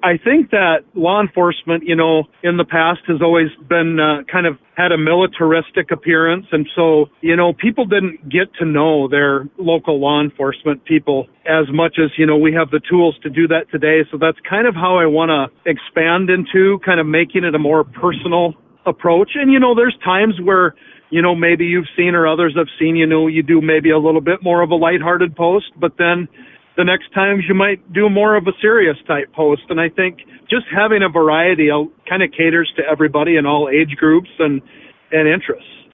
I think that law enforcement, in the past has always been kind of had a militaristic appearance. And so, people didn't get to know their local law enforcement people as much as, we have the tools to do that today. So that's kind of how I want to expand into kind of making it a more personal approach. And, there's times where, maybe you've seen or others have seen, you do maybe a little bit more of a lighthearted post, but then the next times you might do more of a serious type post. And I think just having a variety kind of caters to everybody in all age groups and interests.